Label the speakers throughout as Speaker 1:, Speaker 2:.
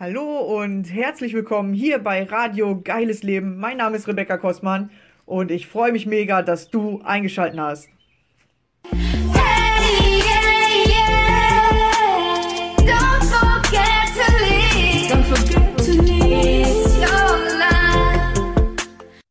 Speaker 1: Hallo und herzlich willkommen hier bei Radio Geiles Leben. Mein Name ist Rebecca Kossmann und ich freue mich mega, dass du eingeschaltet hast.
Speaker 2: Hey, yeah, yeah. Don't forget to leave. Don't forget to leave. It's your life.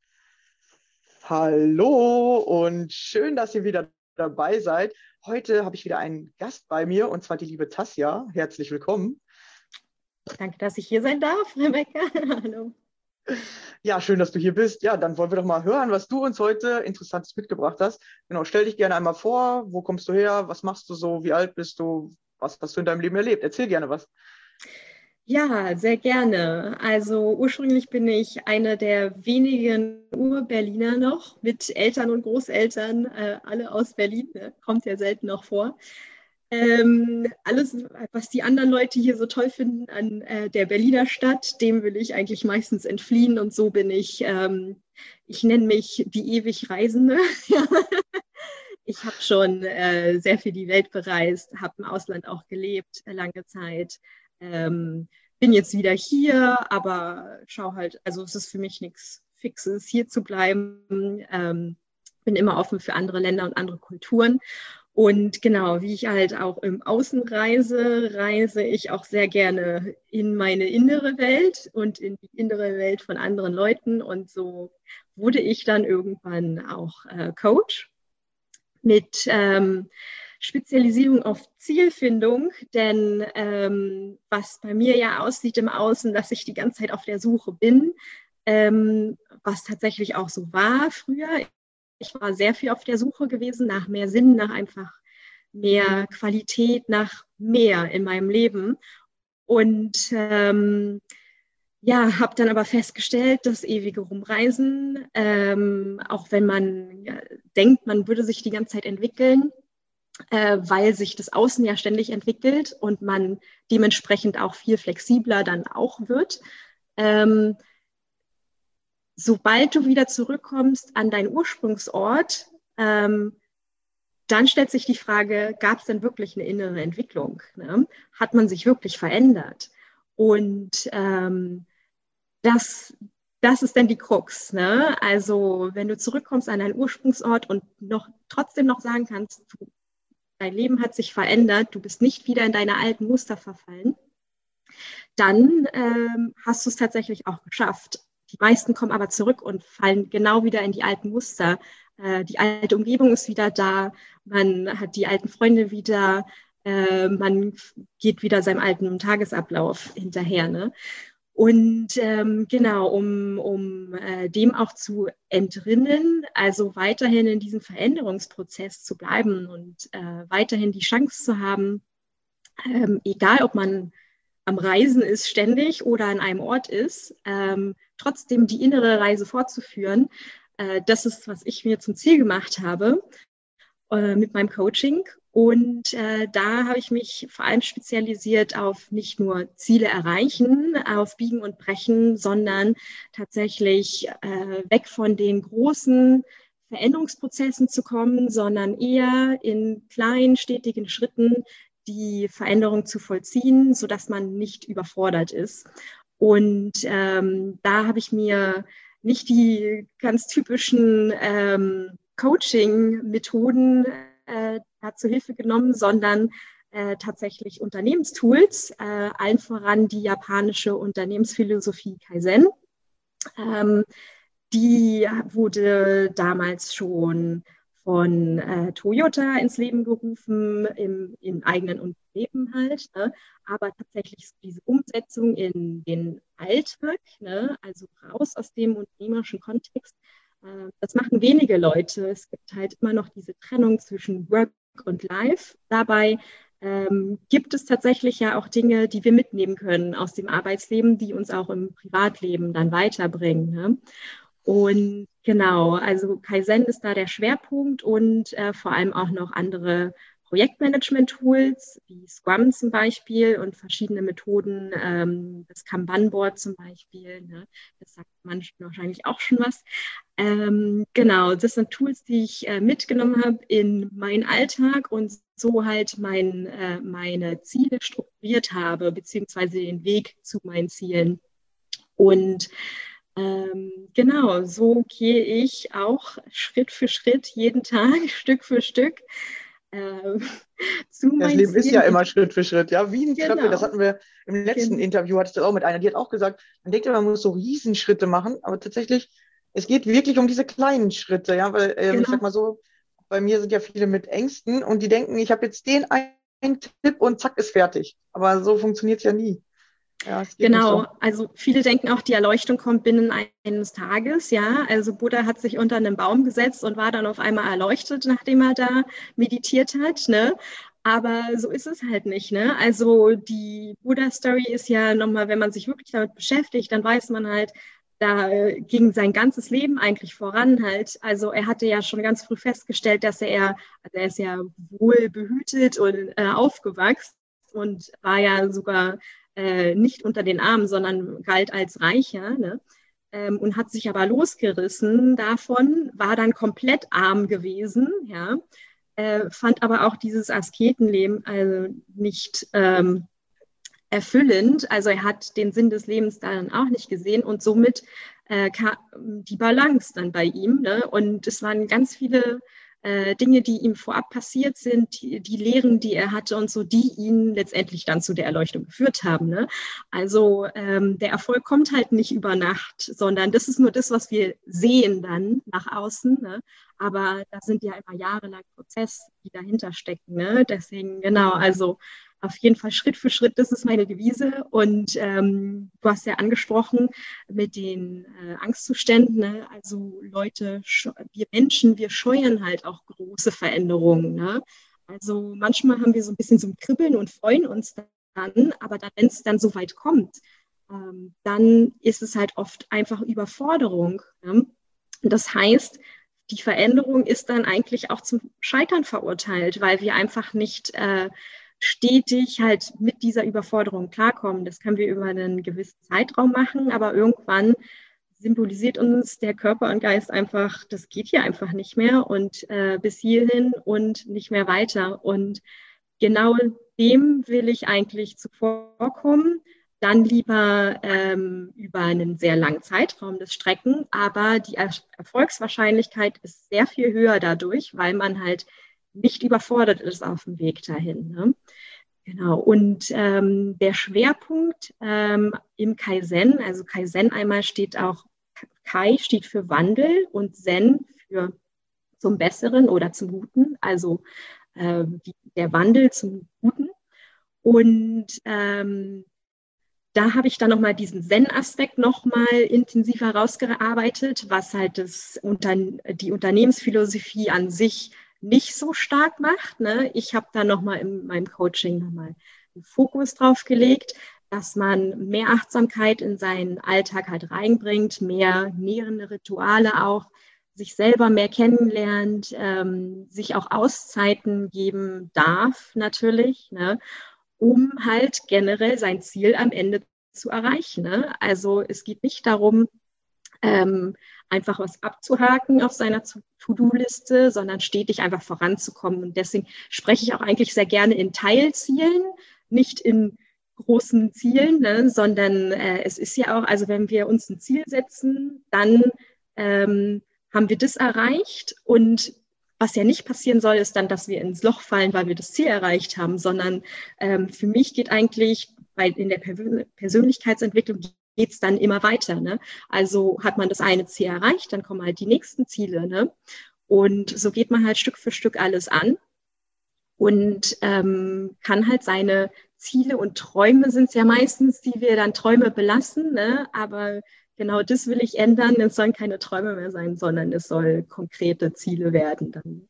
Speaker 1: Hallo und schön, dass ihr wieder dabei seid. Heute habe ich wieder einen Gast bei mir und zwar die liebe Tasja. Herzlich willkommen.
Speaker 3: Danke, dass ich hier sein darf, Rebecca. Hallo.
Speaker 1: Ja, schön, dass du hier bist. Ja, dann wollen wir doch mal hören, was du uns heute Interessantes mitgebracht hast. Genau, stell dich gerne einmal vor. Wo kommst du her? Was machst du so? Wie alt bist du? Was hast du in deinem Leben erlebt? Erzähl gerne was.
Speaker 3: Ja, sehr gerne. Also ursprünglich bin ich eine der wenigen Ur-Berliner noch mit Eltern und Großeltern, alle aus Berlin, ne? Kommt ja selten noch vor. Alles, was die anderen Leute hier so toll finden an der Berliner Stadt, dem will ich eigentlich meistens entfliehen. Und so bin ich nenne mich die ewig Reisende. Ich habe schon sehr viel die Welt bereist, habe im Ausland auch gelebt, lange Zeit. Bin jetzt wieder hier, aber schau halt, also es ist für mich nichts Fixes, hier zu bleiben. Bin immer offen für andere Länder und andere Kulturen. Und genau, wie ich halt auch im Außen reise ich auch sehr gerne in meine innere Welt und in die innere Welt von anderen Leuten. Und so wurde ich dann irgendwann auch Coach mit Spezialisierung auf Zielfindung, denn was bei mir ja aussieht im Außen, dass ich die ganze Zeit auf der Suche bin, was tatsächlich auch so war früher. Ich war sehr viel auf der Suche gewesen nach mehr Sinn, nach einfach mehr Qualität, nach mehr in meinem Leben. Und ja, habe dann aber festgestellt, das ewige Rumreisen, auch wenn man denkt, man würde sich die ganze Zeit entwickeln, weil sich das Außen ja ständig entwickelt und man dementsprechend auch viel flexibler dann auch wird. Sobald du wieder zurückkommst an deinen Ursprungsort, dann stellt sich die Frage, gab es denn wirklich eine innere Entwicklung? Ne? Hat man sich wirklich verändert? Und das ist dann die Krux. Ne? Also wenn du zurückkommst an deinen Ursprungsort und trotzdem noch sagen kannst, dein Leben hat sich verändert, du bist nicht wieder in deine alten Muster verfallen, dann hast du es tatsächlich auch geschafft. Die meisten kommen aber zurück und fallen genau wieder in die alten Muster. Die alte Umgebung ist wieder da, man hat die alten Freunde wieder, man geht wieder seinem alten Tagesablauf hinterher. Ne? Und genau, um dem auch zu entrinnen, also weiterhin in diesem Veränderungsprozess zu bleiben und weiterhin die Chance zu haben, egal ob man am Reisen ist ständig oder an einem Ort ist, trotzdem die innere Reise fortzuführen. Das ist, was ich mir zum Ziel gemacht habe mit meinem Coaching. Und da habe ich mich vor allem spezialisiert auf nicht nur Ziele erreichen, auf Biegen und Brechen, sondern tatsächlich weg von den großen Veränderungsprozessen zu kommen, sondern eher in kleinen, stetigen Schritten die Veränderung zu vollziehen, sodass man nicht überfordert ist. Und da habe ich mir nicht die ganz typischen Coaching-Methoden zur Hilfe genommen, sondern tatsächlich Unternehmenstools, allen voran die japanische Unternehmensphilosophie Kaizen. Die wurde damals schon von Toyota ins Leben gerufen, im eigenen Unternehmen halt, ne? Aber tatsächlich diese Umsetzung in den Alltag, ne? Also raus aus dem unternehmerischen Kontext, das machen wenige Leute. Es gibt halt immer noch diese Trennung zwischen Work und Life. Dabei gibt es tatsächlich ja auch Dinge, die wir mitnehmen können aus dem Arbeitsleben, die uns auch im Privatleben dann weiterbringen. Ne? Und genau, also Kaizen ist da der Schwerpunkt und vor allem auch noch andere Projektmanagement-Tools wie Scrum zum Beispiel und verschiedene Methoden, das Kanban-Board zum Beispiel, ne? Das sagt manchen wahrscheinlich auch schon was. Genau, das sind Tools, die ich mitgenommen habe in meinen Alltag und so halt meine Ziele strukturiert habe, beziehungsweise den Weg zu meinen Zielen. Und genau, so gehe ich auch Schritt für Schritt, jeden Tag, Stück für Stück äh, zu
Speaker 1: Das
Speaker 3: meinen
Speaker 1: Leben ist ja
Speaker 3: Zielen.
Speaker 1: immer Schritt für Schritt, ja, wie eine Treppe. Das
Speaker 3: Genau,
Speaker 1: hatten wir im letzten
Speaker 3: genau.
Speaker 1: Interview, hattest du auch mit einer, die hat auch gesagt, man denkt immer, man muss so Riesenschritte machen, aber tatsächlich, es geht wirklich um diese kleinen Schritte, ja, weil ich sag
Speaker 3: Genau.
Speaker 1: mal so, bei mir sind ja viele mit Ängsten und die denken, ich habe jetzt den einen Tipp und zack, ist fertig. Aber so funktioniert es ja nie. Ja, es geht nicht
Speaker 3: Genau,
Speaker 1: so.
Speaker 3: also viele denken auch, die Erleuchtung kommt binnen eines Tages, ja. Also Buddha hat sich unter einen Baum gesetzt und war dann auf einmal erleuchtet, nachdem er da meditiert hat, ne? Aber so ist es halt nicht, ne? Also die Buddha-Story ist ja nochmal, wenn man sich wirklich damit beschäftigt, dann weiß man halt, da ging sein ganzes Leben eigentlich voran halt. Also er hatte ja schon ganz früh festgestellt, dass also er ist ja wohl behütet und aufgewachsen und war ja sogar nicht unter den Armen, sondern galt als Reicher, ne? Und hat sich aber losgerissen davon, war dann komplett arm gewesen, ja, fand aber auch dieses Asketenleben also nicht erfüllend. Also er hat den Sinn des Lebens dann auch nicht gesehen und somit kam die Balance dann bei ihm. Ne? Und es waren ganz viele Dinge, die ihm vorab passiert sind, die Lehren, die er hatte und so, die ihn letztendlich dann zu der Erleuchtung geführt haben. Ne? Also der Erfolg kommt halt nicht über Nacht, sondern das ist nur das, was wir sehen dann nach außen. Ne? Aber da sind ja immer jahrelang Prozesse, die dahinter stecken. Ne? Deswegen, genau, also auf jeden Fall Schritt für Schritt, das ist meine Devise. Und du hast ja angesprochen mit den Angstzuständen. Ne? Also Leute, wir Menschen, wir scheuen halt auch große Veränderungen. Ne? Also manchmal haben wir so ein bisschen so ein Kribbeln und freuen uns dann, aber dann, wenn es dann so weit kommt, dann ist es halt oft einfach Überforderung. Ne? Das heißt, die Veränderung ist dann eigentlich auch zum Scheitern verurteilt, weil wir einfach nicht stetig halt mit dieser Überforderung klarkommen. Das können wir über einen gewissen Zeitraum machen, aber irgendwann symbolisiert uns der Körper und Geist einfach, das geht hier einfach nicht mehr und bis hierhin und nicht mehr weiter. Und genau dem will ich eigentlich zuvorkommen. Dann lieber über einen sehr langen Zeitraum das Strecken, aber die Erfolgswahrscheinlichkeit ist sehr viel höher dadurch, weil man halt nicht überfordert ist auf dem Weg dahin. Ne? Genau. Und der Schwerpunkt im Kaizen, also Kaizen einmal steht auch, Kai steht für Wandel und Zen für zum Besseren oder zum Guten, also der Wandel zum Guten. Und da habe ich dann nochmal diesen Zen-Aspekt nochmal intensiv herausgearbeitet, was halt die Unternehmensphilosophie an sich nicht so stark macht. Ne? Ich habe da nochmal in meinem Coaching nochmal einen Fokus drauf gelegt, dass man mehr Achtsamkeit in seinen Alltag halt reinbringt, mehr nährende Rituale auch, sich selber mehr kennenlernt, sich auch Auszeiten geben darf natürlich, ne? Um halt generell sein Ziel am Ende zu erreichen. Ne? Also es geht nicht darum, einfach was abzuhaken auf seiner To-Do-Liste, sondern stetig einfach voranzukommen. Und deswegen spreche ich auch eigentlich sehr gerne in Teilzielen, nicht in großen Zielen, ne? Sondern es ist ja auch, also wenn wir uns ein Ziel setzen, dann haben wir das erreicht und was ja nicht passieren soll, ist dann, dass wir ins Loch fallen, weil wir das Ziel erreicht haben, sondern für mich geht eigentlich in der Persönlichkeitsentwicklung geht es dann immer weiter. Ne? Also hat man das eine Ziel erreicht, dann kommen halt die nächsten Ziele. Ne? Und so geht man halt Stück für Stück alles an und kann halt seine Ziele und Träume sind es ja meistens, die wir dann Träume belassen, ne? Aber genau das will ich ändern. Es sollen keine Träume mehr sein, sondern es soll konkrete Ziele werden dann.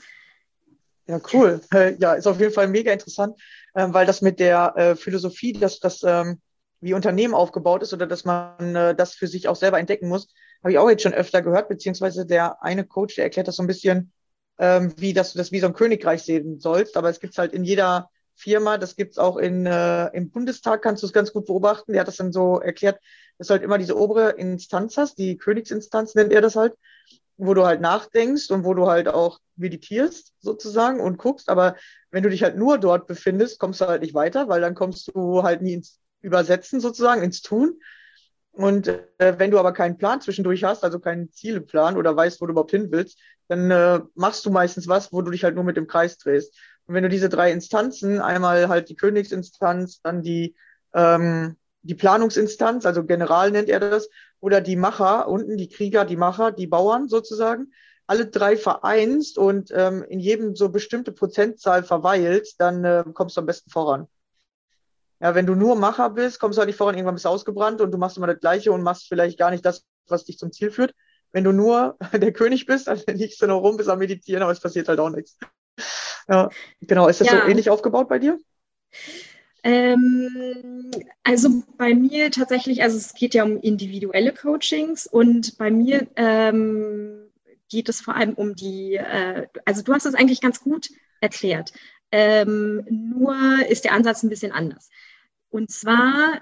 Speaker 1: Ja, cool. Ja, ist auf jeden Fall mega interessant, weil das mit der Philosophie, dass das wie Unternehmen aufgebaut ist oder dass man das für sich auch selber entdecken muss, habe ich auch jetzt schon öfter gehört, beziehungsweise der eine Coach, der erklärt das so ein bisschen, wie du das wie so ein Königreich sehen sollst. Aber es gibt es halt in jeder Firma, das gibt's auch im Bundestag, kannst du es ganz gut beobachten. Der hat das dann so erklärt, dass du halt immer diese obere Instanz hast, die Königsinstanz nennt er das halt, wo du halt nachdenkst und wo du halt auch meditierst sozusagen und guckst, aber wenn du dich halt nur dort befindest, kommst du halt nicht weiter, weil dann kommst du halt nie ins Übersetzen sozusagen, ins Tun. Und wenn du aber keinen Plan zwischendurch hast, also keinen Zieleplan oder weißt, wo du überhaupt hin willst, dann machst du meistens was, wo du dich halt nur mit dem Kreis drehst. Und wenn du diese 3 Instanzen, einmal halt die Königsinstanz, dann die Planungsinstanz, also General nennt er das, oder die Macher, unten die Krieger, die Macher, die Bauern sozusagen, alle 3 vereinst und in jedem so bestimmte Prozentzahl verweilst, dann kommst du am besten voran. Ja, wenn du nur Macher bist, kommst du halt nicht voran, irgendwann bist du ausgebrannt und du machst immer das Gleiche und machst vielleicht gar nicht das, was dich zum Ziel führt. Wenn du nur der König bist, dann liegst du noch rum, bist am Meditieren, aber es passiert halt auch nichts. Ja, genau. Ist das so ähnlich aufgebaut bei dir?
Speaker 3: Also bei mir tatsächlich, also es geht ja um individuelle Coachings und bei mir geht es vor allem um also du hast es eigentlich ganz gut erklärt. Nur ist der Ansatz ein bisschen anders. Und zwar,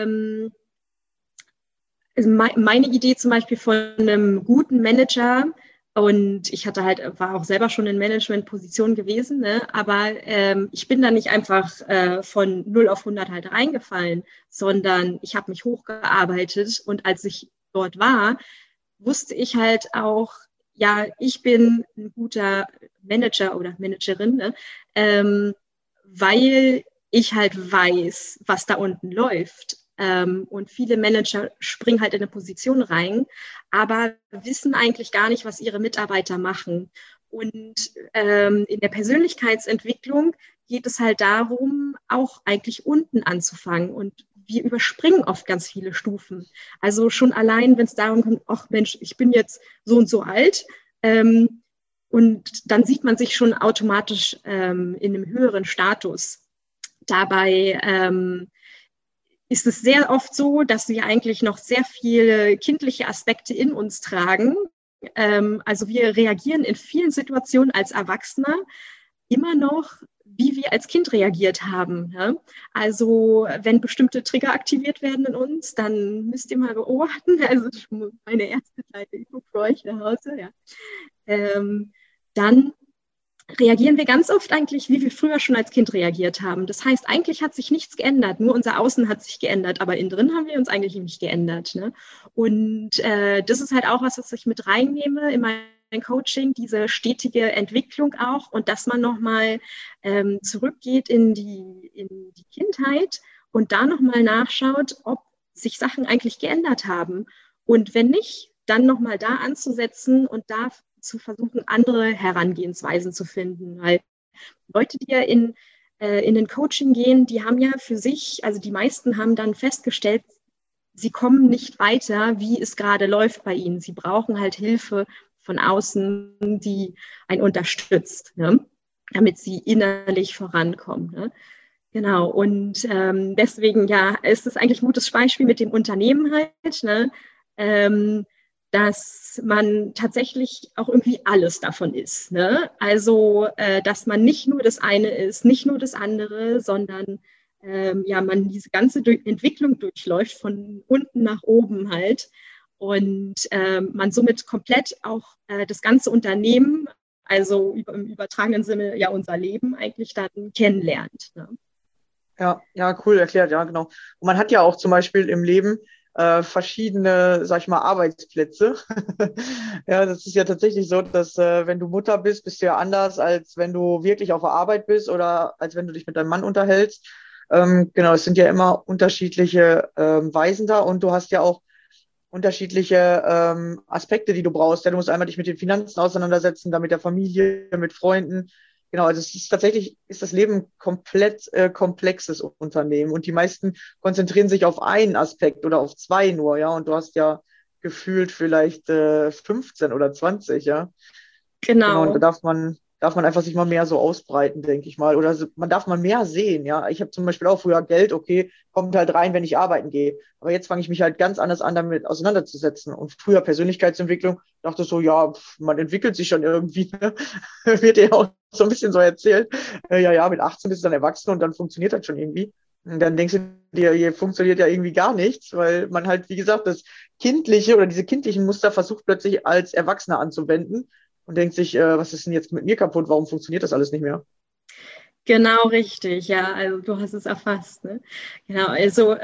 Speaker 3: also meine Idee zum Beispiel von einem guten Manager, und ich war auch selber schon in Management-Positionen gewesen, ne? Aber ich bin da nicht einfach von 0 auf 100 halt reingefallen, sondern ich habe mich hochgearbeitet und als ich dort war, wusste ich halt auch, ja, ich bin ein guter Manager oder Managerin, ne? Weil ich halt weiß, was da unten läuft. Und viele Manager springen halt in eine Position rein, aber wissen eigentlich gar nicht, was ihre Mitarbeiter machen. Und in der Persönlichkeitsentwicklung geht es halt darum, auch eigentlich unten anzufangen. Und wir überspringen oft ganz viele Stufen. Also schon allein, wenn es darum kommt, ach Mensch, ich bin jetzt so und so alt, und dann sieht man sich schon automatisch in einem höheren Status. Dabei ist es sehr oft so, dass wir eigentlich noch sehr viele kindliche Aspekte in uns tragen. Also wir reagieren in vielen Situationen als Erwachsener immer noch, wie wir als Kind reagiert haben. Ja? Also wenn bestimmte Trigger aktiviert werden in uns, dann müsst ihr mal beobachten. Also meine erste Seite, ich gucke für euch nach Hause. Ja. Dann reagieren wir ganz oft eigentlich, wie wir früher schon als Kind reagiert haben. Das heißt, eigentlich hat sich nichts geändert, nur unser Außen hat sich geändert, aber innen drin haben wir uns eigentlich nicht geändert. Ne? Und das ist halt auch was ich mit reinnehme in mein Coaching, diese stetige Entwicklung auch und dass man nochmal zurückgeht in die Kindheit und da nochmal nachschaut, ob sich Sachen eigentlich geändert haben. Und wenn nicht, dann nochmal da anzusetzen und da zu versuchen, andere Herangehensweisen zu finden. Weil Leute, die ja in den Coaching gehen, die haben ja für sich, also die meisten haben dann festgestellt, sie kommen nicht weiter, wie es gerade läuft bei ihnen. Sie brauchen halt Hilfe von außen, die einen unterstützt, ne? Damit sie innerlich vorankommen. Ne? Genau, und deswegen, ja, ist es eigentlich ein gutes Beispiel mit dem Unternehmen halt, ne? Dass man tatsächlich auch irgendwie alles davon ist. Ne? Also, dass man nicht nur das eine ist, nicht nur das andere, sondern man diese ganze Entwicklung durchläuft, von unten nach oben halt. Und man somit komplett auch das ganze Unternehmen, also im übertragenen Sinne ja unser Leben eigentlich dann kennenlernt. Ne?
Speaker 1: Ja, cool erklärt, ja, genau. Und man hat ja auch zum Beispiel im Leben verschiedene, sag ich mal, Arbeitsplätze. Ja, das ist ja tatsächlich so, dass wenn du Mutter bist, bist du ja anders, als wenn du wirklich auf der Arbeit bist oder als wenn du dich mit deinem Mann unterhältst. Genau, es sind ja immer unterschiedliche Weisen da und du hast ja auch unterschiedliche Aspekte, die du brauchst. Ja, du musst einmal dich mit den Finanzen auseinandersetzen, dann mit der Familie, mit Freunden. Genau, also es ist tatsächlich, ist das Leben komplett komplexes Unternehmen und die meisten konzentrieren sich auf einen Aspekt oder auf 2 nur, ja, und du hast ja gefühlt vielleicht 15 oder 20, ja. Genau, und da darf man einfach sich mal mehr so ausbreiten, denke ich mal, oder man darf mal mehr sehen, ja. Ich habe zum Beispiel auch früher Geld, okay, kommt halt rein, wenn ich arbeiten gehe, aber jetzt fange ich mich halt ganz anders an, damit auseinanderzusetzen und früher Persönlichkeitsentwicklung, dachte so, ja, man entwickelt sich schon irgendwie, ne? Wird ja auch so ein bisschen so erzählt, ja, mit 18 bist du dann erwachsen und dann funktioniert das schon irgendwie. Und dann denkst du dir, hier funktioniert ja irgendwie gar nichts, weil man halt, wie gesagt, das Kindliche oder diese kindlichen Muster versucht plötzlich als Erwachsener anzuwenden. und denkt sich, was ist denn jetzt mit mir kaputt? Warum funktioniert das alles nicht mehr?
Speaker 3: Genau richtig, ja, also du hast es erfasst, ne? Genau, also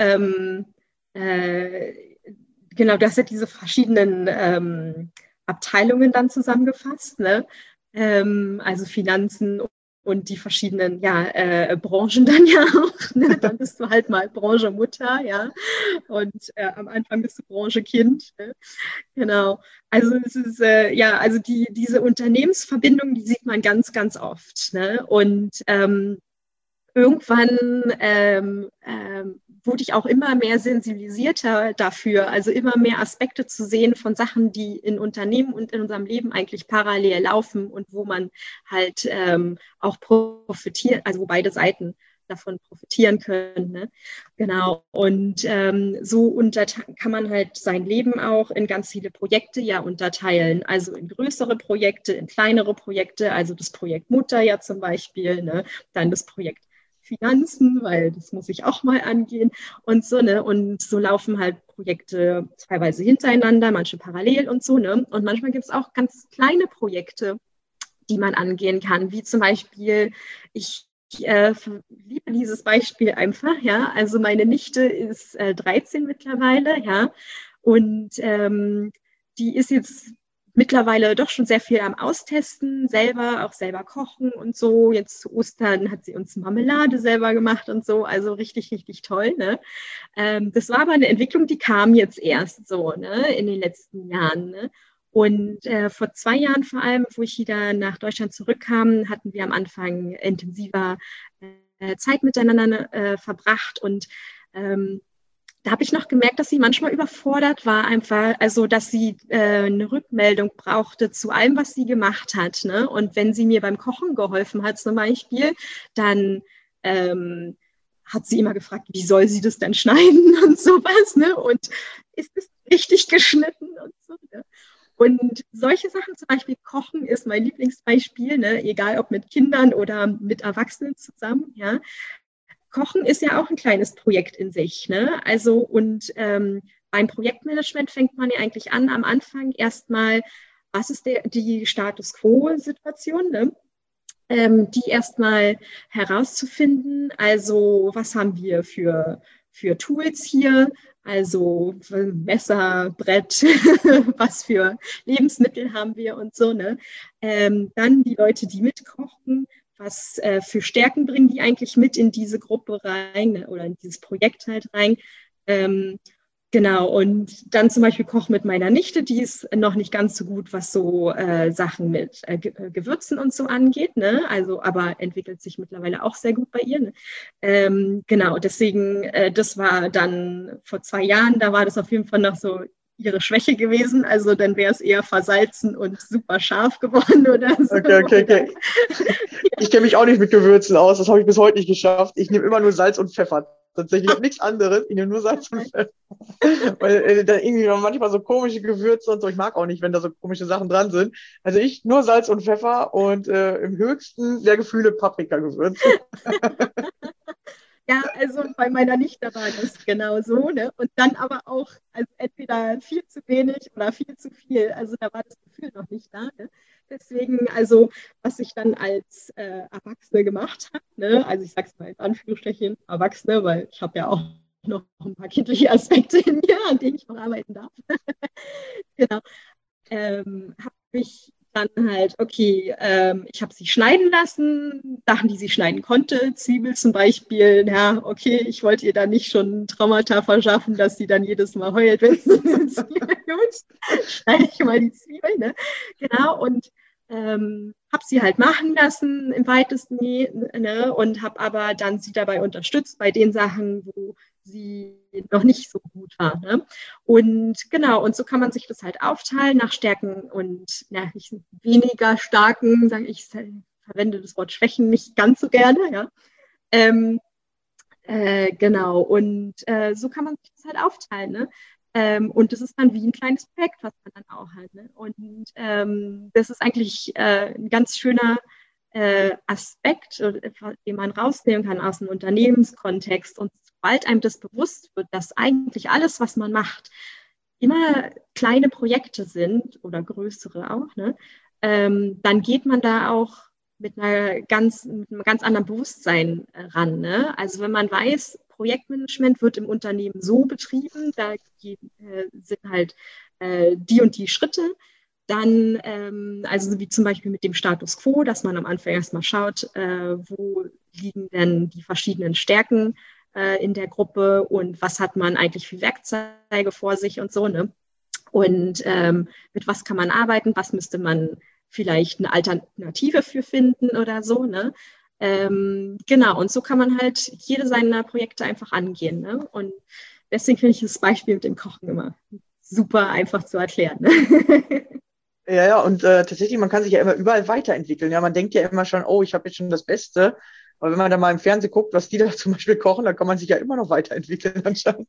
Speaker 3: genau, du hast ja diese verschiedenen Abteilungen dann zusammengefasst, ne? Also Finanzen und die verschiedenen Branchen dann ja auch. Ne? Dann bist du halt mal Branche Mutter, ja. Und am Anfang bist du Branche Kind. Ne? Genau. Also es ist also diese Unternehmensverbindung, die sieht man ganz, ganz oft. Ne? Und irgendwann wurde ich auch immer mehr sensibilisierter dafür, also immer mehr Aspekte zu sehen von Sachen, die in Unternehmen und in unserem Leben eigentlich parallel laufen und wo man halt auch profitiert, also wo beide Seiten davon profitieren können. Ne? Genau. Und so kann man halt sein Leben auch in ganz viele Projekte ja unterteilen. Also in größere Projekte, in kleinere Projekte, also das Projekt Mutter ja zum Beispiel, ne? Dann das Projekt Finanzen, weil das muss ich auch mal angehen und so, ne? Und so laufen halt Projekte teilweise hintereinander, manche parallel und so, ne? Und manchmal gibt es auch ganz kleine Projekte, die man angehen kann, wie zum Beispiel, ich liebe dieses Beispiel einfach, ja. Also meine Nichte ist 13 mittlerweile, ja. Und die ist jetzt mittlerweile doch schon sehr viel am Austesten, auch selber kochen und so. Jetzt zu Ostern hat sie uns Marmelade selber gemacht und so, also richtig, richtig toll. Ne? Das war aber eine Entwicklung, die kam jetzt erst so, ne, in den letzten Jahren. Ne? Und vor 2 Jahren vor allem, wo ich wieder nach Deutschland zurückkam, hatten wir am Anfang intensiver Zeit miteinander verbracht und da habe ich noch gemerkt, dass sie manchmal überfordert war, einfach, also dass sie eine Rückmeldung brauchte zu allem, was sie gemacht hat. Ne? Und wenn sie mir beim Kochen geholfen hat zum Beispiel, dann hat sie immer gefragt, wie soll sie das denn schneiden und sowas. Ne? Und ist es richtig geschnitten und so. Ne? Und solche Sachen, zum Beispiel Kochen ist mein Lieblingsbeispiel, ne? Egal ob mit Kindern oder mit Erwachsenen zusammen, ja. Kochen ist ja auch ein kleines Projekt in sich. Ne? Also und beim Projektmanagement fängt man ja eigentlich an, am Anfang erstmal, was ist die Status Quo-Situation, ne? Die erstmal herauszufinden. Also was haben wir für Tools hier? Also Messer, Brett, was für Lebensmittel haben wir und so. Ne? Dann die Leute, die mitkochen. Was für Stärken bringen die eigentlich mit in diese Gruppe rein, ne, oder in dieses Projekt halt rein. Genau, und dann zum Beispiel Koch mit meiner Nichte, die ist noch nicht ganz so gut, was so Sachen mit Gewürzen und so angeht, ne? Also, aber entwickelt sich mittlerweile auch sehr gut bei ihr. Ne? Genau, deswegen, das war dann vor 2 Jahren, da war das auf jeden Fall noch so ihre Schwäche gewesen, also dann wäre es eher versalzen und super scharf geworden oder so.
Speaker 1: Okay. Ich kenne mich auch nicht mit Gewürzen aus, das habe ich bis heute nicht geschafft. Ich nehme immer nur Salz und Pfeffer. Tatsächlich, ich habe nichts anderes, ich nehme nur Salz und Pfeffer. Weil da irgendwie manchmal so komische Gewürze und so, ich mag auch nicht, wenn da so komische Sachen dran sind. Also ich nur Salz und Pfeffer und im höchsten der Gefühle Paprikagewürz.
Speaker 3: Ja, also bei meiner Nichte war das genau so, ne? Und dann aber auch also entweder viel zu wenig oder viel zu viel. Also da war das Gefühl noch nicht da. Ne? Deswegen, also was ich dann als Erwachsene gemacht habe, ne? Also ich sage es mal in Anführungsstrichen Erwachsene, weil ich habe ja auch noch ein paar kindliche Aspekte in mir, an denen ich noch arbeiten darf. Genau. Habe ich dann halt, okay, ich habe sie schneiden lassen, Sachen, die sie schneiden konnte, Zwiebel zum Beispiel, ja, okay, ich wollte ihr dann nicht schon Traumata verschaffen, dass sie dann jedes Mal heult, wenn sie eine Zwiebel gut, schneide ich mal die Zwiebel, ne, genau, und habe sie halt machen lassen im weitesten, ne, und habe aber dann sie dabei unterstützt bei den Sachen, wo sie noch nicht so gut war. Ne? Und genau, und so kann man sich das halt aufteilen nach Stärken und nicht weniger starken, sage ich, verwende das Wort Schwächen nicht ganz so gerne, ja. Genau, und so kann man sich das halt aufteilen, ne? Und das ist dann wie ein kleines Projekt, was man dann auch hat. Ne? Und das ist eigentlich ein ganz schöner Aspekt, den man rausnehmen kann aus dem Unternehmenskontext. Und sobald einem das bewusst wird, dass eigentlich alles, was man macht, immer kleine Projekte sind oder größere auch, ne? dann geht man da auch mit einem ganz anderen Bewusstsein ran. Ne? Also wenn man weiß, Projektmanagement wird im Unternehmen so betrieben, da sind halt die und die Schritte, dann, also wie zum Beispiel mit dem Status Quo, dass man am Anfang erstmal schaut, wo liegen denn die verschiedenen Stärken in der Gruppe und was hat man eigentlich für Werkzeuge vor sich und so, ne? Und mit was kann man arbeiten, was müsste man vielleicht eine Alternative für finden oder so, ne? Genau, und so kann man halt jede seiner Projekte einfach angehen, ne? Und deswegen finde ich das Beispiel mit dem Kochen immer super einfach zu erklären. Ne?
Speaker 1: Ja, und tatsächlich, man kann sich ja immer überall weiterentwickeln. Ja, man denkt ja immer schon, oh, ich habe jetzt schon das Beste. Aber wenn man dann mal im Fernsehen guckt, was die da zum Beispiel kochen, dann kann man sich ja immer noch weiterentwickeln anscheinend.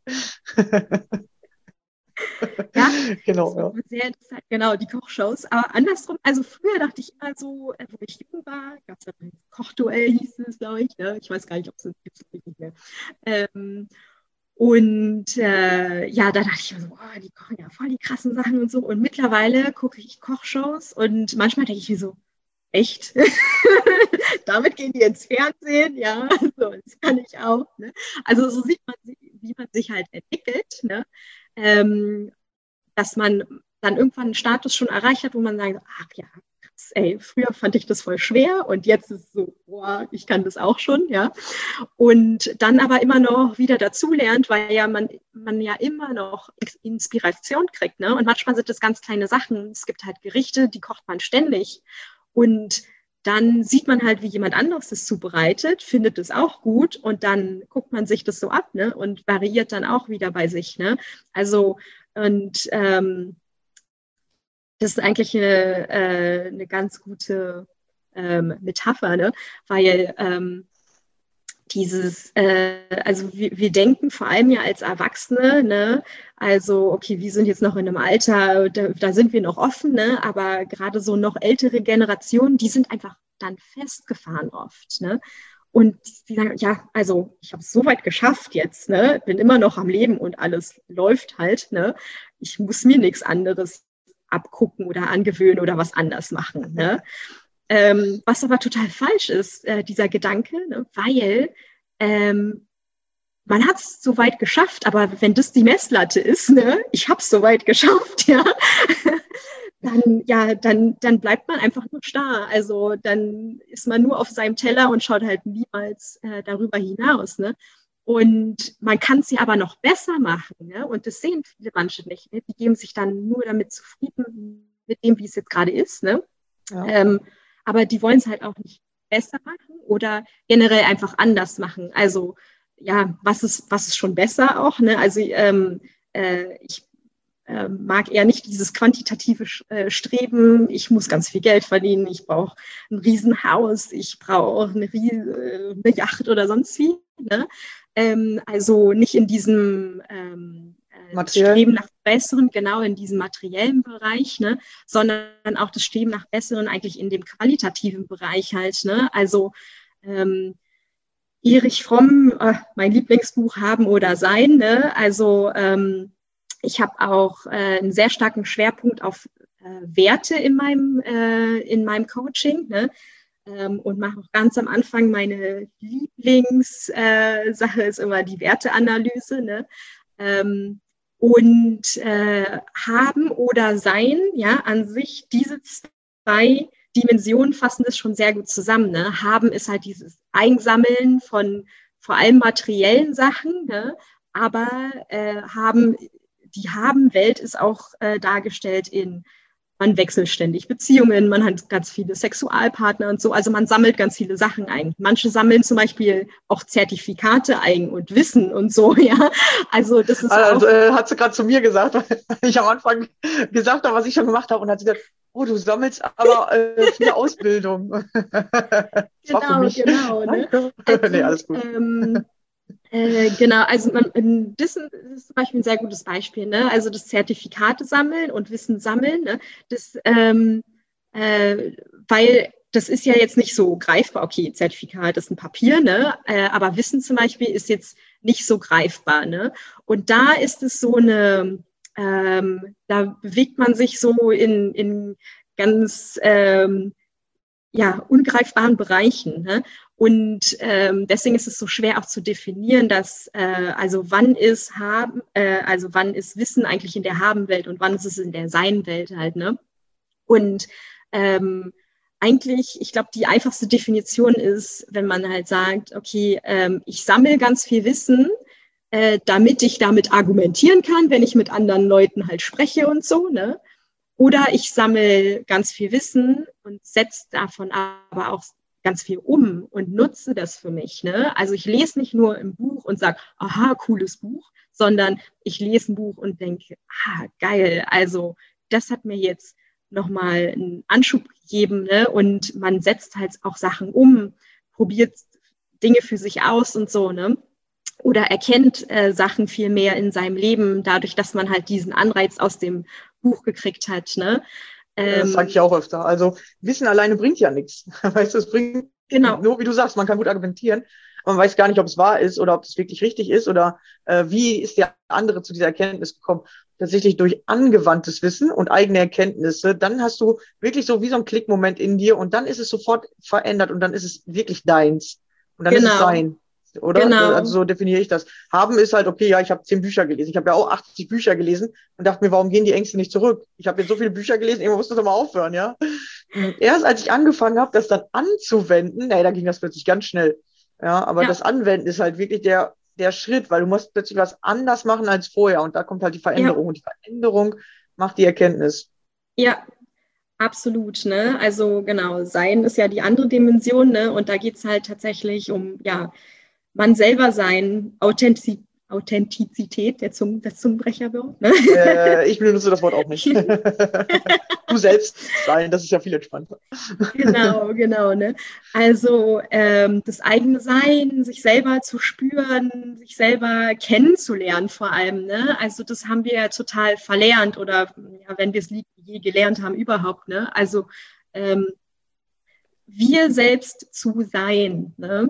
Speaker 3: Ja,
Speaker 1: genau,
Speaker 3: ja. Sehr interessant, genau, die Kochshows. Aber andersrum, also früher dachte ich immer so, wo ich jung war, gab es ja ein Kochduell, hieß es, glaube ich. Ne? Ich weiß gar nicht, ob es gibt nicht mehr. Ja, da dachte ich immer so, oh, die kochen ja voll die krassen Sachen und so. Und mittlerweile gucke ich Kochshows und manchmal denke ich mir so, echt? Damit gehen die ins Fernsehen? Ja, so, das kann ich auch. Ne? Also so sieht man, wie man sich halt entwickelt, ne? Dass man dann irgendwann einen Status schon erreicht hat, wo man sagt, ach ja, krass, ey, früher fand ich das voll schwer und jetzt ist es so, boah, ich kann das auch schon, ja. Und dann aber immer noch wieder dazulernt, weil ja man ja immer noch Inspiration kriegt, ne? Und manchmal sind das ganz kleine Sachen. Es gibt halt Gerichte, die kocht man ständig und dann sieht man halt, wie jemand anderes das zubereitet, findet es auch gut und dann guckt man sich das so ab, ne? Und variiert dann auch wieder bei sich, ne? Also, und das ist eigentlich eine ganz gute Metapher, ne? Weil also wir denken vor allem ja als Erwachsene, ne, also okay, wir sind jetzt noch in einem Alter, da sind wir noch offen, ne, aber gerade so noch ältere Generationen, die sind einfach dann festgefahren oft, ne, und die sagen, ja, also ich habe es so weit geschafft jetzt, ne, bin immer noch am Leben und alles läuft halt, ne, ich muss mir nichts anderes abgucken oder angewöhnen oder was anders machen, ne. Was aber total falsch ist, dieser Gedanke, ne? Weil man hat es so weit geschafft, aber wenn das die Messlatte ist, ne? Ich habe es so weit geschafft, ja, dann bleibt man einfach nur starr. Also dann ist man nur auf seinem Teller und schaut halt niemals darüber hinaus, ne? Und man kann es ja aber noch besser machen, ne? Und das sehen viele manche nicht. Ne? Die geben sich dann nur damit zufrieden, mit dem, wie es jetzt gerade ist, ne? Ja. Aber die wollen es halt auch nicht besser machen oder generell einfach anders machen. Also ja, was ist schon besser auch, ne? Also ich mag eher nicht dieses quantitative Streben, ich muss ganz viel Geld verdienen, ich brauche ein Riesenhaus, ich brauche eine Yacht oder sonst wie, ne? Also nicht in diesem Streben nach Besseren, genau in diesem materiellen Bereich, ne, sondern auch das Streben nach Besseren eigentlich in dem qualitativen Bereich halt, ne, also Erich Fromm, mein Lieblingsbuch Haben oder Sein, ne, also ich habe auch einen sehr starken Schwerpunkt auf Werte in meinem Coaching, ne, und mache auch ganz am Anfang meine Lieblingssache ist immer die Werteanalyse, ne, und haben oder sein, ja, an sich, diese zwei Dimensionen fassen das schon sehr gut zusammen. Ne? Haben ist halt dieses Einsammeln von vor allem materiellen Sachen, ne? Aber die Haben-Welt ist auch dargestellt in, man wechselt ständig Beziehungen, man hat ganz viele Sexualpartner und so, also man sammelt ganz viele Sachen ein. Manche sammeln zum Beispiel auch Zertifikate ein und Wissen und so, ja. Also das ist
Speaker 1: hat sie gerade zu mir gesagt, weil ich am Anfang gesagt habe, was ich schon gemacht habe und hat sie gesagt, oh, du sammelst aber viele Ausbildung.
Speaker 3: Genau. Ne? Also,
Speaker 1: nee, alles gut.
Speaker 3: Genau, also das ist zum Beispiel ein sehr gutes Beispiel, ne? Also das Zertifikate sammeln und Wissen sammeln, ne? Das, weil das ist ja jetzt nicht so greifbar. Okay, Zertifikat ist ein Papier, ne? Aber Wissen zum Beispiel ist jetzt nicht so greifbar, ne? Und da ist es so eine, da bewegt man sich so in ganz ungreifbaren Bereichen. Ne? Und deswegen ist es so schwer auch zu definieren, dass also wann ist Wissen eigentlich in der Haben-Welt und wann ist es in der Sein-Welt halt. Ne? Und eigentlich, ich glaube, die einfachste Definition ist, wenn man halt sagt, okay, ich sammle ganz viel Wissen, damit ich damit argumentieren kann, wenn ich mit anderen Leuten halt spreche und so, ne? Oder ich sammle ganz viel Wissen und setze davon aber auch ganz viel um und nutze das für mich, ne? Also ich lese nicht nur im Buch und sage, aha, cooles Buch, sondern ich lese ein Buch und denke, geil, also das hat mir jetzt nochmal einen Anschub gegeben, ne? Und man setzt halt auch Sachen um, probiert Dinge für sich aus und so, ne? Oder erkennt Sachen viel mehr in seinem Leben, dadurch, dass man halt diesen Anreiz aus dem Buch gekriegt hat. Ne?
Speaker 1: Das sage ich auch öfter. Also Wissen alleine bringt ja nichts. Weißt du, es bringt nur, wie du sagst, man kann gut argumentieren, aber man weiß gar nicht, ob es wahr ist oder ob es wirklich richtig ist oder wie ist der andere zu dieser Erkenntnis gekommen. Tatsächlich durch angewandtes Wissen und eigene Erkenntnisse, dann hast du wirklich so wie so ein Klickmoment in dir und dann ist es sofort verändert und dann ist es wirklich deins. Und dann ist es sein. Oder?
Speaker 3: Genau.
Speaker 1: Also so definiere ich das. Haben ist halt, okay, ja, ich habe 10 Bücher gelesen. Ich habe ja auch 80 Bücher gelesen und dachte mir, warum gehen die Ängste nicht zurück? Ich habe jetzt so viele Bücher gelesen, irgendwann muss das doch mal aufhören, ja. Und erst als ich angefangen habe, das dann anzuwenden, da ging das plötzlich ganz schnell. Ja, aber das Anwenden ist halt wirklich der Schritt, weil du musst plötzlich was anders machen als vorher und da kommt halt die Veränderung und die Veränderung macht die Erkenntnis.
Speaker 3: Ja, absolut, ne? Also genau, Sein ist ja die andere Dimension, ne? Und da geht es halt tatsächlich um, man selber sein, Authentizität, das Zungenbrecherwort. Ne?
Speaker 1: Ich benutze das Wort auch nicht. Du selbst sein, das ist ja viel entspannter.
Speaker 3: Genau. Ne? Also das eigene Sein, sich selber zu spüren, sich selber kennenzulernen vor allem. Ne? Also das haben wir ja total verlernt oder wenn wir es je gelernt haben überhaupt. Ne? Also wir selbst zu sein. Ne?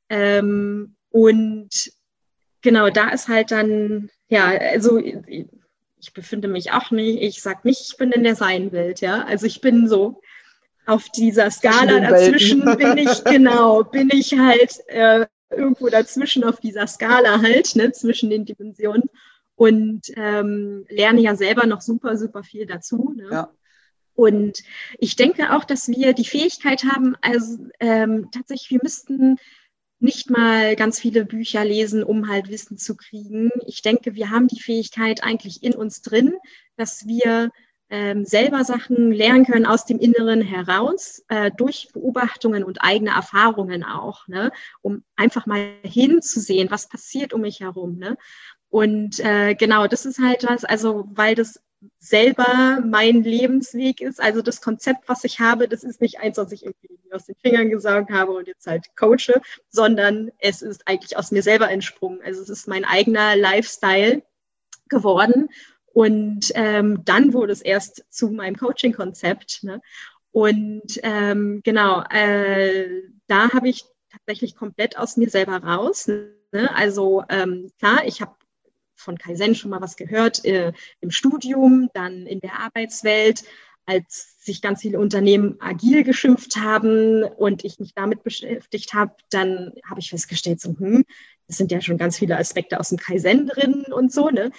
Speaker 3: Und genau, da ist halt dann, also ich befinde mich auch nicht, ich sage nicht, ich bin in der Sein-Welt, also ich bin so auf dieser Skala dazwischen, bin ich halt irgendwo dazwischen auf dieser Skala halt, ne, zwischen den Dimensionen und lerne ja selber noch super, super viel dazu, ne? Ja. Und ich denke auch, dass wir die Fähigkeit haben, also tatsächlich, wir müssten nicht mal ganz viele Bücher lesen, um halt Wissen zu kriegen. Ich denke, wir haben die Fähigkeit eigentlich in uns drin, dass wir selber Sachen lernen können aus dem Inneren heraus, durch Beobachtungen und eigene Erfahrungen auch, ne? Um einfach mal hinzusehen, was passiert um mich herum. Ne? Und genau, das ist halt was, also weil das selber mein Lebensweg ist, also das Konzept, was ich habe, das ist nicht eins, was ich irgendwie aus den Fingern gesaugt habe und jetzt halt coache, sondern es ist eigentlich aus mir selber entsprungen. Also es ist mein eigener Lifestyle geworden und dann wurde es erst zu meinem Coaching-Konzept. Ne? Und genau, da habe ich tatsächlich komplett aus mir selber raus. Ne? Also klar, ich habe von Kaizen schon mal was gehört im Studium, dann in der Arbeitswelt, als sich ganz viele Unternehmen agil geschimpft haben und ich mich damit beschäftigt habe, dann habe ich festgestellt, so, das sind ja schon ganz viele Aspekte aus dem Kaizen drin und so, ne?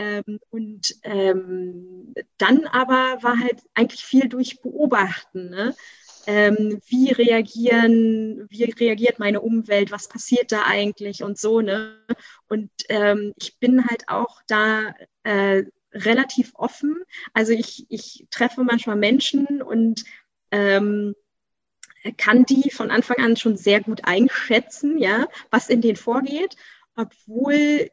Speaker 3: Dann aber war halt eigentlich viel durch Beobachten, ne? Wie reagiert meine Umwelt, was passiert da eigentlich und so, ne? Und ich bin halt auch da relativ offen. Also ich treffe manchmal Menschen und kann die von Anfang an schon sehr gut einschätzen, ja, was in denen vorgeht, obwohl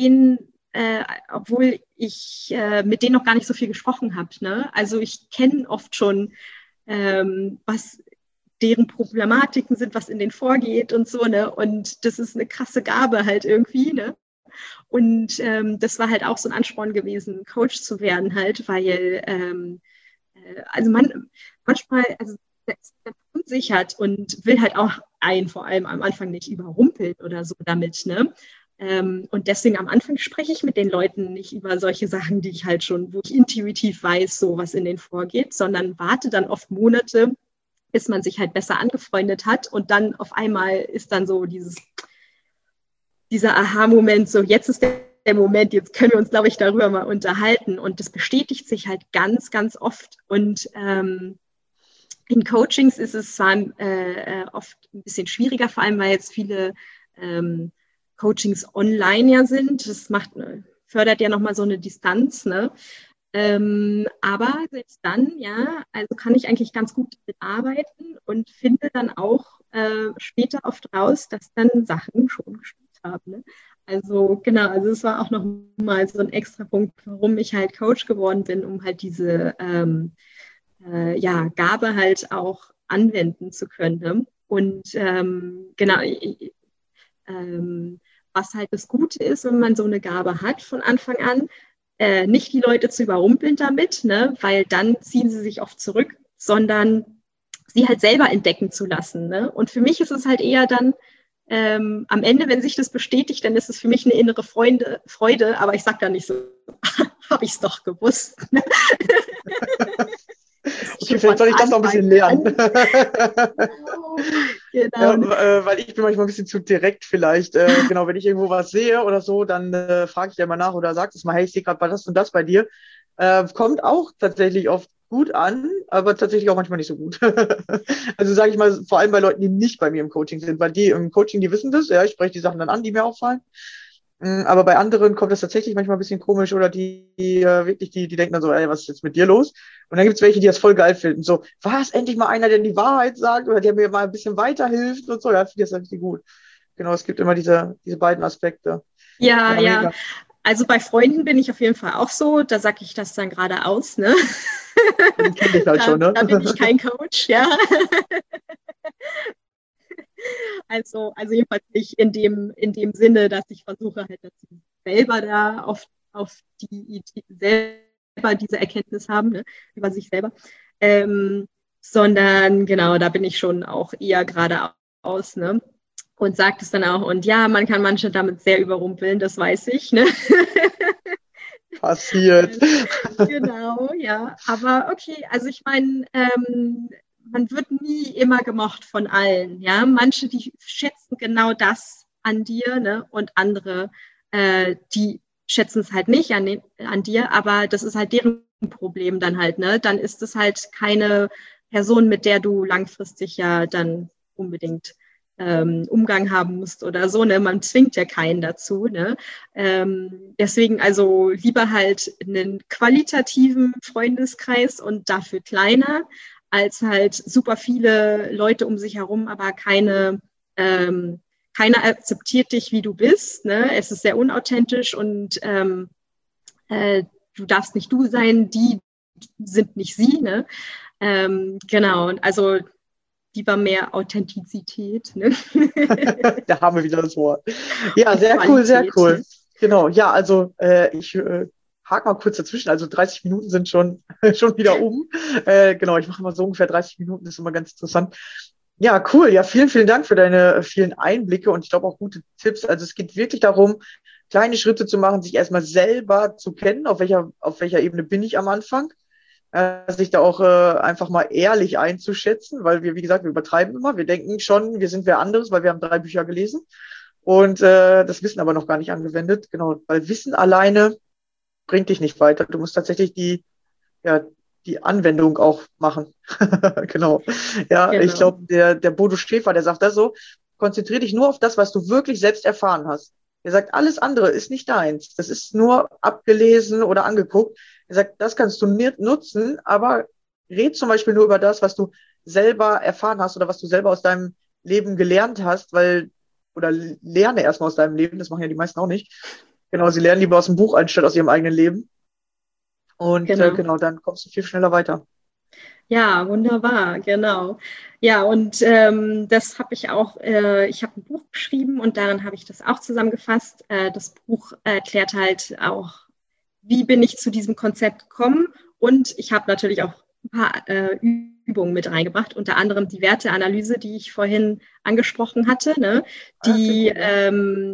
Speaker 3: ich mit denen noch gar nicht so viel gesprochen habe, ne? Also ich kenne oft schon was deren Problematiken sind, was in denen vorgeht und so, ne? Und das ist eine krasse Gabe halt irgendwie, ne? Und das war halt auch so ein Ansporn gewesen, Coach zu werden halt, weil also manchmal, also der ist verunsichert und will halt auch einen vor allem am Anfang nicht überrumpeln oder so damit, ne? Und deswegen am Anfang spreche ich mit den Leuten nicht über solche Sachen, die ich halt schon, wo ich intuitiv weiß, so was in denen vorgeht, sondern warte dann oft Monate, bis man sich halt besser angefreundet hat. Und dann auf einmal ist dann so dieser Aha-Moment, so jetzt ist der Moment, jetzt können wir uns, glaube ich, darüber mal unterhalten. Und das bestätigt sich halt ganz, ganz oft. Und in Coachings ist es zwar oft ein bisschen schwieriger, vor allem weil jetzt viele Coachings online ja sind. Das fördert ja nochmal so eine Distanz, ne? Aber selbst dann, ja, also kann ich eigentlich ganz gut damit arbeiten und finde dann auch später oft raus, dass dann Sachen schon gestimmt haben. Ne? Also genau, also es war auch nochmal so ein extra Punkt, warum ich halt Coach geworden bin, um halt diese Gabe halt auch anwenden zu können. Ne? Und genau, was halt das Gute ist, wenn man so eine Gabe hat von Anfang an, nicht die Leute zu überrumpeln damit, ne? Weil dann ziehen sie sich oft zurück, sondern sie halt selber entdecken zu lassen. Ne? Und für mich ist es halt eher dann am Ende, wenn sich das bestätigt, dann ist es für mich eine innere Freude, aber ich sage dann nicht so, habe ich es doch gewusst.
Speaker 1: Okay, vielleicht soll ich das noch ein bisschen lernen.
Speaker 3: Genau.
Speaker 1: Ja, weil ich bin manchmal ein bisschen zu direkt vielleicht. Genau, wenn ich irgendwo was sehe oder so, dann frage ich ja mal nach oder sage es mal, hey, ich sehe gerade das und das bei dir. Kommt auch tatsächlich oft gut an, aber tatsächlich auch manchmal nicht so gut. Also sage ich mal, vor allem bei Leuten, die nicht bei mir im Coaching sind, weil die im Coaching, die wissen das, ja, ich spreche die Sachen dann an, die mir auffallen. Aber bei anderen kommt das tatsächlich manchmal ein bisschen komisch oder die denken dann so, ey, was ist jetzt mit dir los? Und dann gibt es welche, die das voll geil finden. So, was, endlich mal einer, der die Wahrheit sagt oder der mir mal ein bisschen weiterhilft und so. Ja, finde ich das richtig gut. Genau, es gibt immer diese beiden Aspekte.
Speaker 3: Ja.
Speaker 1: Mega.
Speaker 3: Also bei Freunden bin ich auf jeden Fall auch so, da sage ich das dann gerade aus, ne?
Speaker 1: Den kenn ich halt schon, ne?
Speaker 3: Da bin ich kein Coach, ja. Also jedenfalls nicht in dem Sinne, dass ich versuche halt, dass sie selber da auf die selber diese Erkenntnis haben, ne, über sich selber. Sondern genau, da bin ich schon auch eher geradeaus, ne? Und sagt es dann auch. Und ja, man kann manche damit sehr überrumpeln, das weiß ich, ne?
Speaker 1: Passiert.
Speaker 3: Genau, ja. Aber okay, also ich meine, man wird nie immer gemocht von allen, ja. Manche, die schätzen genau das an dir, ne? Und andere, die schätzen es halt nicht an dir, aber das ist halt deren Problem dann halt, ne? Dann ist es halt keine Person, mit der du langfristig ja dann unbedingt Umgang haben musst oder so, ne? Man zwingt ja keinen dazu, ne? Deswegen also lieber halt einen qualitativen Freundeskreis und dafür kleiner, als halt super viele Leute um sich herum, aber keiner akzeptiert dich, wie du bist, ne? Es ist sehr unauthentisch und du darfst nicht du sein, die sind nicht sie, ne? Genau, und also lieber mehr Authentizität. Ne?
Speaker 1: Da haben wir wieder das Wort. Ja, sehr cool, sehr cool. Genau, ja, also ich hake mal kurz dazwischen. Also 30 Minuten sind schon wieder um. Genau, ich mache mal so ungefähr 30 Minuten, das ist immer ganz interessant. Ja, cool. Ja, vielen, vielen Dank für deine vielen Einblicke und ich glaube auch gute Tipps. Also es geht wirklich darum, kleine Schritte zu machen, sich erstmal selber zu kennen, auf welcher Ebene bin ich am Anfang. Sich da auch einfach mal ehrlich einzuschätzen, weil wir, wie gesagt, wir übertreiben immer. Wir denken schon, wir sind wer anderes, weil wir haben 3 Bücher gelesen und das Wissen aber noch gar nicht angewendet. Genau, weil Wissen alleine bringt dich nicht weiter. Du musst tatsächlich die Anwendung auch machen. Genau. Ja, genau. Ich glaube, der Bodo Schäfer, der sagt das so, konzentriere dich nur auf das, was du wirklich selbst erfahren hast. Er sagt, alles andere ist nicht deins. Das ist nur abgelesen oder angeguckt. Er sagt, das kannst du nutzen, aber red zum Beispiel nur über das, was du selber erfahren hast oder was du selber aus deinem Leben gelernt hast, oder lerne erstmal aus deinem Leben, das machen ja die meisten auch nicht. Genau, sie lernen lieber aus dem Buch anstatt aus ihrem eigenen Leben. Und genau, dann kommst du viel schneller weiter.
Speaker 3: Ja, wunderbar, genau. Ja, und das habe ich auch, ich habe ein Buch geschrieben und darin habe ich das auch zusammengefasst. Das Buch erklärt halt auch, wie bin ich zu diesem Konzept gekommen, und ich habe natürlich auch ein paar Übungen mit reingebracht, unter anderem die Werteanalyse, die ich vorhin angesprochen hatte, ne? Die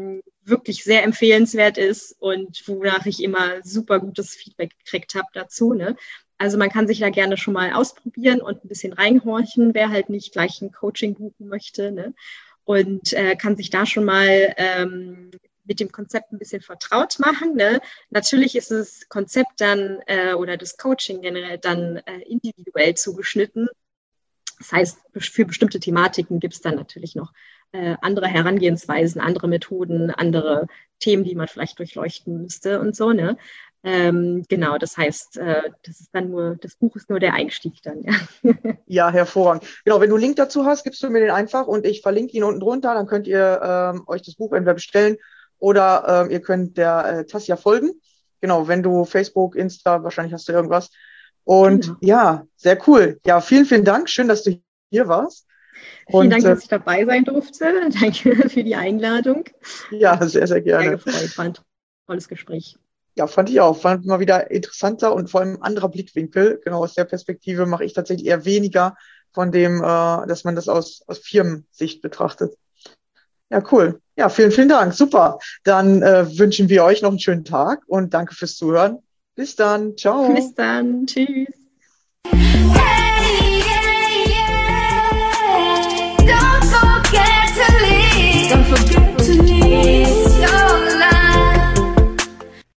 Speaker 3: wirklich sehr empfehlenswert ist und wonach ich immer super gutes Feedback gekriegt habe dazu. Ne? Also man kann sich da gerne schon mal ausprobieren und ein bisschen reinhorchen, wer halt nicht gleich ein Coaching buchen möchte, ne? Und kann sich da schon mal mit dem Konzept ein bisschen vertraut machen. Ne? Natürlich ist das Konzept dann oder das Coaching generell dann individuell zugeschnitten. Das heißt, für bestimmte Thematiken gibt es dann natürlich noch andere Herangehensweisen, andere Methoden, andere Themen, die man vielleicht durchleuchten müsste und so. Ne? Genau, das heißt, das Buch ist nur der Einstieg dann. Ja,
Speaker 1: Ja, hervorragend. Genau, wenn du einen Link dazu hast, gibst du mir den einfach und ich verlinke ihn unten drunter. Dann könnt ihr euch das Buch entweder bestellen oder ihr könnt der Tasja folgen. Genau, wenn du Facebook, Insta, wahrscheinlich hast du irgendwas. Und
Speaker 3: genau.
Speaker 1: ja, sehr cool. Ja, vielen Dank. Schön, dass du hier warst.
Speaker 3: Vielen Dank, dass ich dabei sein durfte. Danke für die Einladung.
Speaker 1: Ja, sehr, sehr
Speaker 3: Sehr
Speaker 1: gerne.
Speaker 3: gefreut, war ein tolles Gespräch.
Speaker 1: Ja, fand ich auch. Fand mal wieder interessanter und vor allem ein anderer Blickwinkel. Genau, aus der Perspektive mache ich tatsächlich eher weniger von dem, dass man das aus Firmensicht betrachtet. Ja, cool. Ja, vielen Dank. Super. Dann wünschen wir euch noch einen schönen Tag und danke fürs Zuhören. Bis dann. Ciao.
Speaker 3: Bis dann. Tschüss.
Speaker 2: Hey!